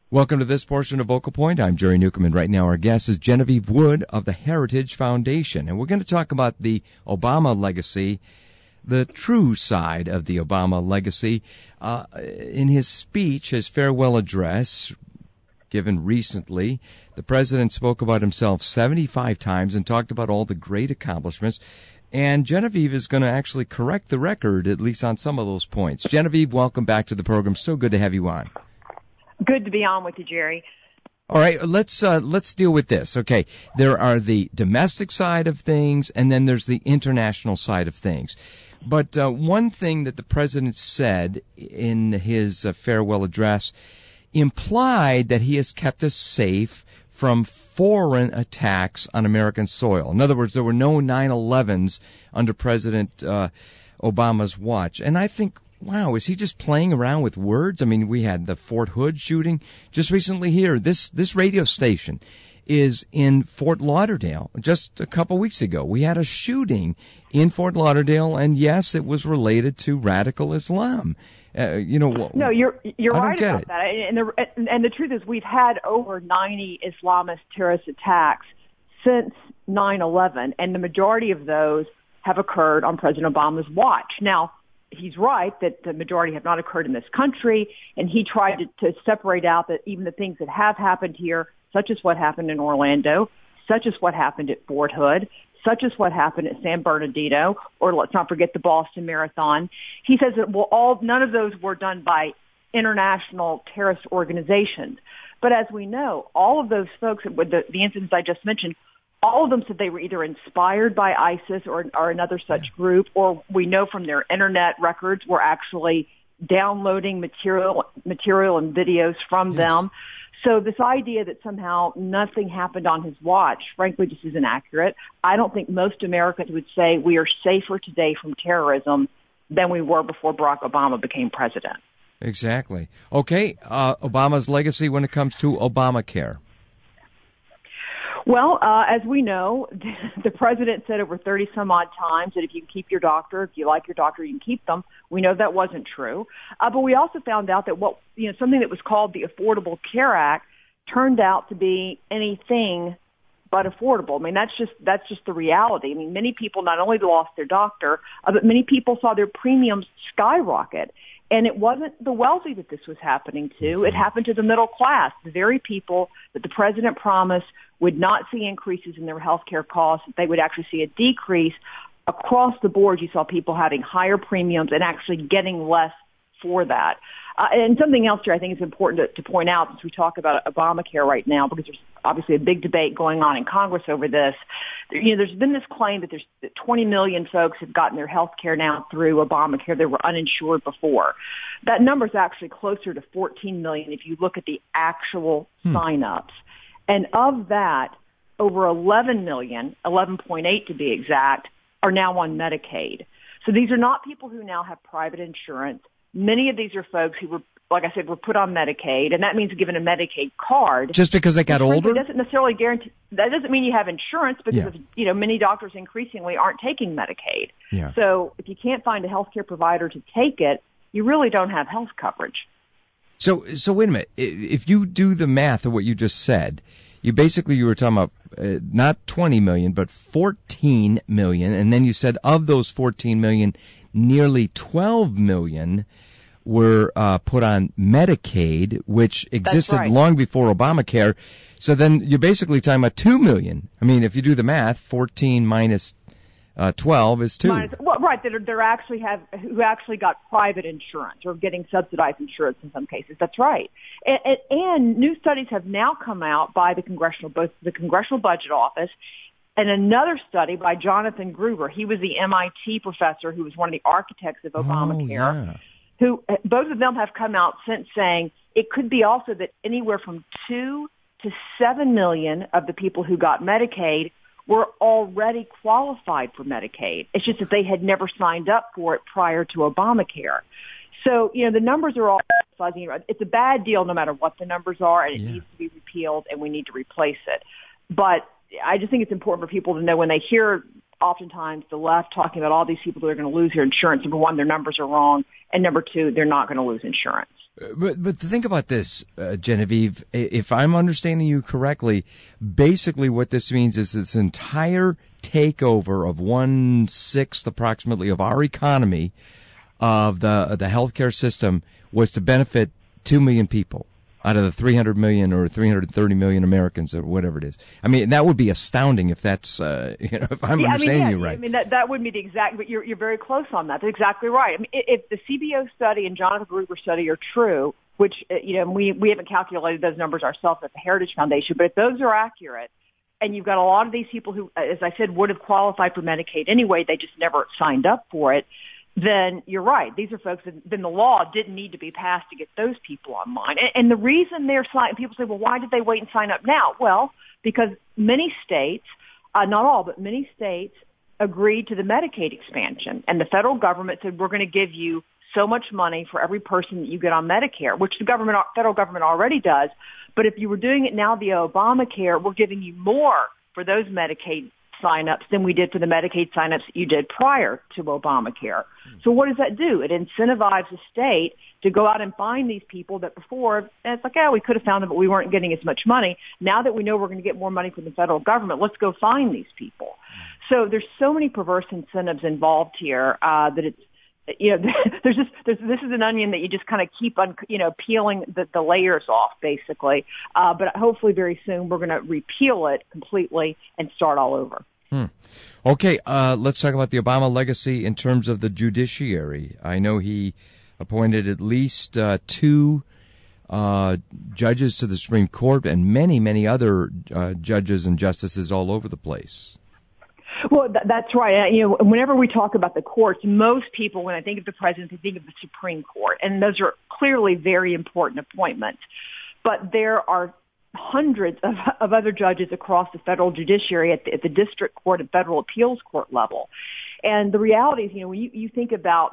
Welcome to this portion of Vocal Point. I'm Jerry Newcomb, and right now our guest is Genevieve Wood of the Heritage Foundation. And we're going to talk about the Obama legacy, the true side of the Obama legacy. In his speech, his farewell address given recently, the president spoke about himself 75 times and talked about all the great accomplishments. And Genevieve is going to actually correct the record, at least on some of those points. Genevieve, welcome back to the program. So good to have you on. Good to be on with you, Jerry. All right, let's deal with this. Okay, there are the domestic side of things, and then there's the international side of things. But one thing that the president said in his farewell address implied that he has kept us safe from foreign attacks on American soil. In other words, there were no 9/11s under President Obama's watch. And I think, wow, is he just playing around with words? I mean, we had the Fort Hood shooting just recently here. This radio station is in Fort Lauderdale. Just a couple weeks ago, we had a shooting in Fort Lauderdale, and yes, it was related to radical Islam. No, you're right about that. And the truth is, we've had over 90 Islamist terrorist attacks since 9/11, and the majority of those have occurred on President Obama's watch. Now, he's right that the majority have not occurred in this country, and he tried to separate out that even the things that have happened here, such as what happened in Orlando, such as what happened at Fort Hood, such as what happened at San Bernardino, or let's not forget the Boston Marathon. He says that none of those were done by international terrorist organizations. But as we know, all of those folks, with the incidents I just mentioned, all of them said they were either inspired by ISIS or another such group, or we know from their internet records were actually downloading material and videos from them. So this idea that somehow nothing happened on his watch, frankly, just isn't accurate. I don't think most Americans would say we are safer today from terrorism than we were before Barack Obama became president. Exactly. Okay, Obama's legacy when it comes to Obamacare. Well, as we know, the president said over 30-some-odd times that if you keep your doctor, if you like your doctor, you can keep them. We know that wasn't true. But we also found out that something that was called the Affordable Care Act turned out to be anything but affordable. I mean, that's just the reality. I mean, many people not only lost their doctor, but many people saw their premiums skyrocket. And it wasn't the wealthy that this was happening to. It happened to the middle class, the very people that the president promised would not see increases in their health care costs. They would actually see a decrease. Across the board, you saw people having higher premiums and actually getting less for that. And something else here I think is important to point out as we talk about Obamacare right now, because there's obviously a big debate going on in Congress over this. There's been this claim that 20 million folks have gotten their health care now through Obamacare that were uninsured before. That number is actually closer to 14 million if you look at the actual sign-ups. And of that, over 11 million, 11.8 to be exact, are now on Medicaid. So these are not people who now have private insurance. Many of these are folks who were, like I said, were put on Medicaid, and that means given a Medicaid card. Just because they got older? Doesn't necessarily guarantee. That doesn't mean you have insurance because many doctors increasingly aren't taking Medicaid. Yeah. So if you can't find a healthcare provider to take it, you really don't have health coverage. So wait a minute. If you do the math of what you just said, you were talking about not 20 million, but 14 million, and then you said of those 14 million, nearly 12 million were put on Medicaid, which existed long before Obamacare. So then you're basically talking about 2 million. I mean, if you do the math, 14 minus 12 is 2. Right, who actually got private insurance or getting subsidized insurance in some cases. That's right. And new studies have now come out by both the Congressional Budget Office and another study by Jonathan Gruber. He was the MIT professor who was one of the architects of Obamacare. Who both of them have come out since saying it could be also that anywhere from 2 to 7 million of the people who got Medicaid were already qualified for Medicaid. It's just that they had never signed up for it prior to Obamacare. So, the numbers are all fuzzy. It's a bad deal no matter what the numbers are, and it needs to be repealed, and we need to replace it. But I just think it's important for people to know when they hear oftentimes the left talking about all these people that are going to lose their insurance. Number one, their numbers are wrong. And number two, they're not going to lose insurance. But think about this, Genevieve. If I'm understanding you correctly, basically what this means is this entire takeover of 1/6 approximately of our economy, of the healthcare system, was to benefit 2 million people out of the 300 million or 330 million Americans or whatever it is. I mean, that would be astounding if that's, if I'm understanding you right. I mean, that would be the exact, but you're very close on that. That's exactly right. I mean, if the CBO study and Jonathan Gruber study are true, which, we haven't calculated those numbers ourselves at the Heritage Foundation, but if those are accurate, and you've got a lot of these people who, as I said, would have qualified for Medicaid anyway, they just never signed up for it, then you're right. These are folks that then the law didn't need to be passed to get those people online. And the reason they're signing, people say, well, why did they wait and sign up now? Well, because many states, not all, but many states agreed to the Medicaid expansion. And the federal government said, we're going to give you so much money for every person that you get on Medicare, which the federal government already does. But if you were doing it now via Obamacare, we're giving you more for those Medicaid sign-ups than we did for the Medicaid sign-ups that you did prior to Obamacare. So what does that do? It incentivizes the state to go out and find these people that before, and it's like, we could have found them, but we weren't getting as much money. Now that we know we're going to get more money from the federal government, let's go find these people. So there's so many perverse incentives involved here that it's, this is an onion that you just kind of keep on, peeling the layers off, basically. But hopefully very soon we're going to repeal it completely and start all over. Okay, let's talk about the Obama legacy in terms of the judiciary. I know he appointed at least 2 judges to the Supreme Court and many, many other judges and justices all over the place. Well, that's right. Whenever we talk about the courts, most people, when I think of the president, they think of the Supreme Court, and those are clearly very important appointments. But there are hundreds of other judges across the federal judiciary at the district court and federal appeals court level. And the reality is, when you think about,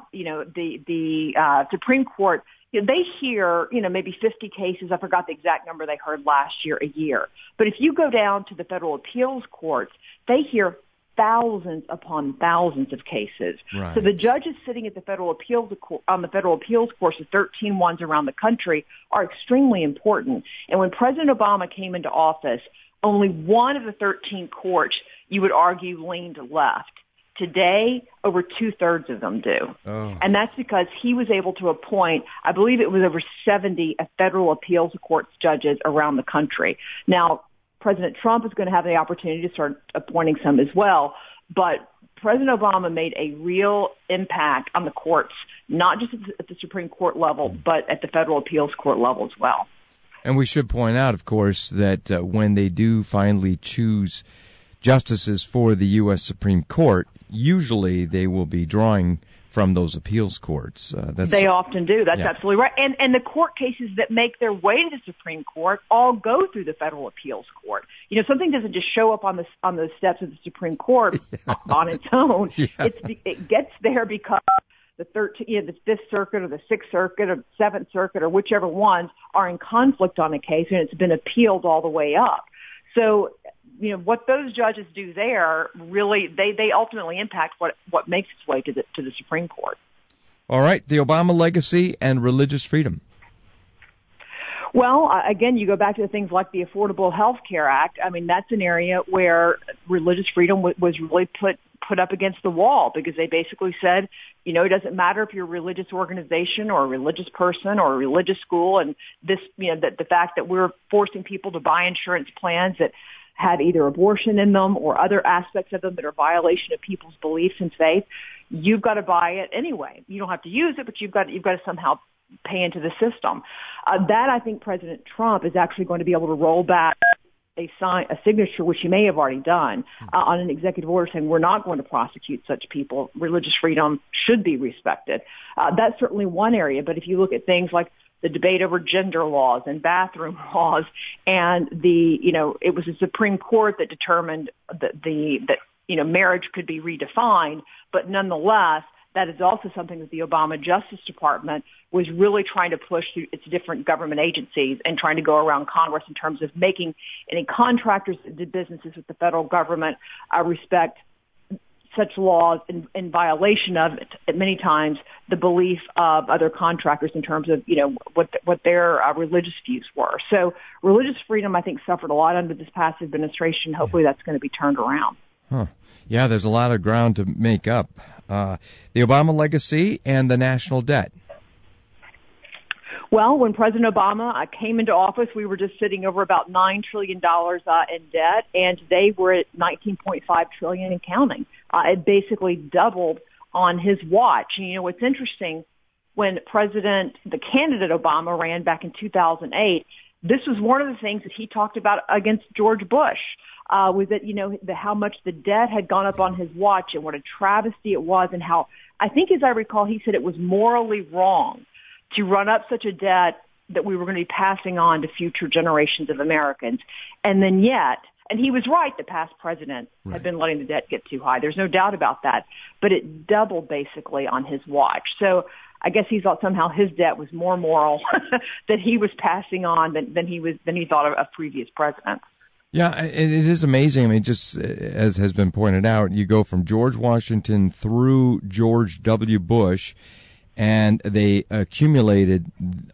the Supreme Court, they hear, maybe 50 cases. I forgot the exact number they heard last year, a year. But if you go down to the federal appeals courts, they hear thousands upon thousands of cases. Right. So the judges sitting at the federal appeals on the federal appeals courts, the 13 ones around the country, are extremely important. And when President Obama came into office, only one of the 13 courts, you would argue, leaned left. Today, over 2/3 of them do. Oh. And that's because he was able to appoint, I believe it was over 70 federal appeals courts judges around the country. Now, President Trump is going to have the opportunity to start appointing some as well. But President Obama made a real impact on the courts, not just at the Supreme Court level, but at the federal appeals court level as well. And we should point out, of course, that when they do finally choose justices for the U.S. Supreme Court, usually they will be drawing from those appeals courts. They often do. That's absolutely right. And the court cases that make their way to the Supreme Court all go through the federal appeals court. Something doesn't just show up on the steps of the Supreme Court on its own. Yeah. It gets there because the 5th Circuit or the 6th Circuit or the 7th Circuit or whichever ones are in conflict on a case, and it's been appealed all the way up. So, what those judges do there, really, they ultimately impact what makes its way to the Supreme Court. All right, the Obama legacy and religious freedom. Well, again, you go back to the things like the Affordable Health Care Act. I mean, that's an area where religious freedom was really put up against the wall, because they basically said, it doesn't matter if you're a religious organization or a religious person or a religious school, and this, the fact that we're forcing people to buy insurance plans that had either abortion in them or other aspects of them that are a violation of people's beliefs and faith, you've got to buy it anyway. You don't have to use it, but you've got to somehow pay into the system. That, I think, President Trump is actually going to be able to roll back a signature, which he may have already done, on an executive order saying we're not going to prosecute such people. Religious freedom should be respected. That's certainly one area. But if you look at things like the debate over gender laws and bathroom laws, and it was the Supreme Court that determined that marriage could be redefined, but nonetheless, that is also something that the Obama Justice Department was really trying to push through its different government agencies and trying to go around Congress in terms of making any contractors that did businesses with the federal government respect such laws in violation of, many times, the belief of other contractors in terms of, what their religious views were. So religious freedom, I think, suffered a lot under this past administration. Hopefully that's going to be turned around. Huh. Yeah, there's a lot of ground to make up. The Obama legacy and the national debt. Well, when President Obama came into office, we were just sitting over about $9 trillion in debt, and today we're at $19.5 trillion and counting. It basically doubled on his watch. And, what's interesting, when the candidate Obama ran back in 2008, this was one of the things that he talked about against George Bush, was that, how much the debt had gone up on his watch and what a travesty it was, and how, I think as I recall, he said it was morally wrong to run up such a debt that we were going to be passing on to future generations of Americans. And then yet, and he was right, the past president had been letting the debt get too high. There's no doubt about that. But it doubled basically on his watch. So I guess he thought somehow his debt was more moral that he was passing on than he thought of previous presidents. Yeah, it is amazing. I mean, just as has been pointed out, you go from George Washington through George W. Bush, and they accumulated,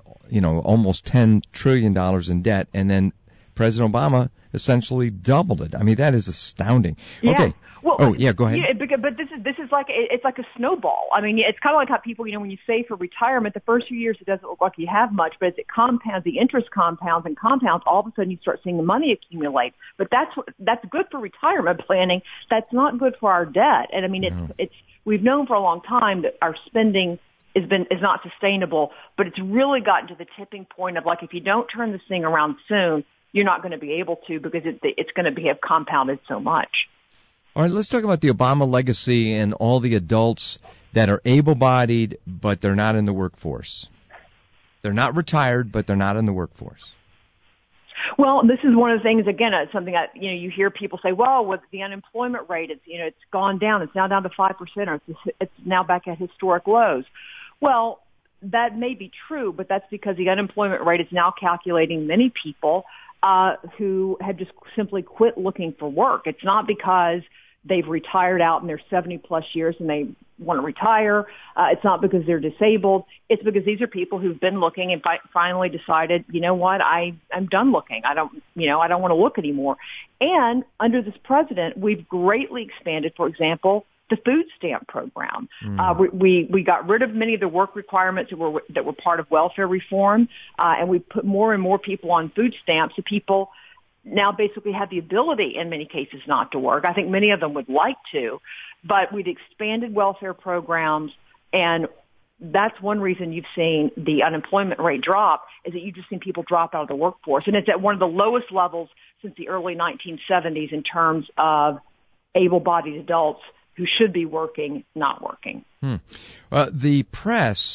almost $10 trillion in debt, and then President Obama essentially doubled it. I mean, that is astounding. Yeah. Okay. Well, go ahead. Yeah, but this is like it's like a snowball. I mean, it's kind of like how people, when you save for retirement, the first few years it doesn't look like you have much, but as it compounds, the interest compounds and compounds, all of a sudden you start seeing the money accumulate. But that's good for retirement planning. That's not good for our debt. And I mean, it's we've known for a long time that our spending is not sustainable, but it's really gotten to the tipping point of, like, if you don't turn this thing around soon, you're not going to be able to, because it's going to have compounded so much. All right, let's talk about the Obama legacy and all the adults that are able-bodied, but they're not in the workforce. They're not retired, but they're not in the workforce. Well, this is one of the things, again, it's something that, you hear people say, well, with the unemployment rate, it's gone down. It's now down to 5%, or it's now back at historic lows. Well, that may be true, but that's because the unemployment rate is now calculating many people who have just simply quit looking for work. It's not because they've retired out in their 70-plus years and they want to retire. It's not because they're disabled. It's because these are people who've been looking and finally decided, you know what, I'm done looking. I don't want to look anymore. And under this president, we've greatly expanded, for example, the food stamp program. We got rid of many of the work requirements that were part of welfare reform, and we put more and more people on food stamps, so people now basically have the ability, in many cases, not to work. I think many of them would like to, but we've expanded welfare programs, and that's one reason you've seen the unemployment rate drop, is that you've just seen people drop out of the workforce. And it's at one of the lowest levels since the early 1970s in terms of able-bodied adults who should be working, not working. The press,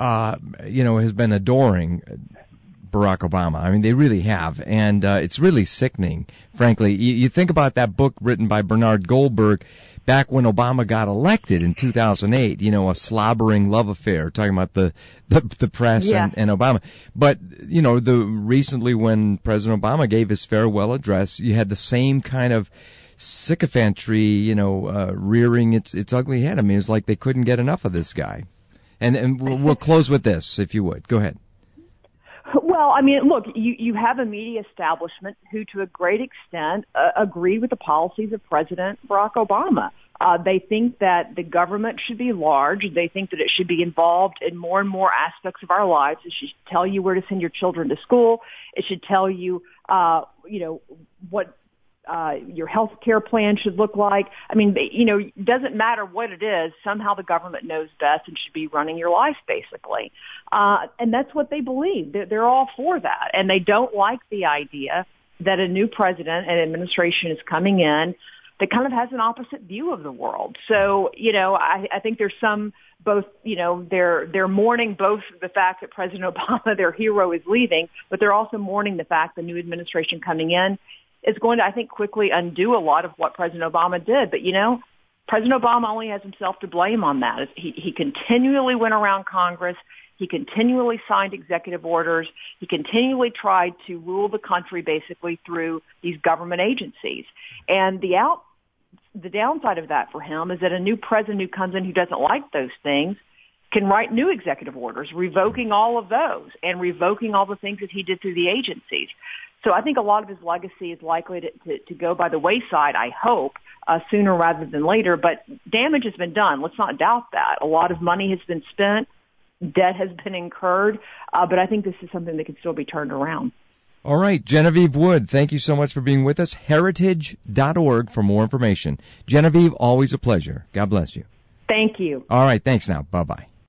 has been adoring Barack Obama. I mean, they really have. And it's really sickening, frankly. You think about that book written by Bernard Goldberg back when Obama got elected in 2008, a slobbering love affair, talking about the press and Obama. But, recently when President Obama gave his farewell address, you had the same kind of sycophantry, rearing its ugly head. I mean, it's like they couldn't get enough of this guy. And we'll close with this, if you would. Go ahead. Well, I mean, look, you have a media establishment who, to a great extent, agree with the policies of President Barack Obama. They think that the government should be large. They think that it should be involved in more and more aspects of our lives. It should tell you where to send your children to school. It should tell you, what your health care plan should look like. I mean, it doesn't matter what it is. Somehow the government knows best and should be running your life, basically. And that's what they believe. They're all for that. And they don't like the idea that a new president and administration is coming in that kind of has an opposite view of the world. So, I think there's they're mourning both the fact that President Obama, their hero, is leaving, but they're also mourning the fact the new administration coming in is going to, I think, quickly undo a lot of what President Obama did. But, President Obama only has himself to blame on that. He continually went around Congress. He continually signed executive orders. He continually tried to rule the country basically through these government agencies. And the the downside of that for him is that a new president who comes in who doesn't like those things can write new executive orders, revoking all of those and revoking all the things that he did through the agencies. So I think a lot of his legacy is likely to go by the wayside, I hope, sooner rather than later. But damage has been done. Let's not doubt that. A lot of money has been spent. Debt has been incurred. But I think this is something that can still be turned around. All right, Genevieve Wood, thank you so much for being with us. Heritage.org for more information. Genevieve, always a pleasure. God bless you. Thank you. All right, thanks now. Bye-bye.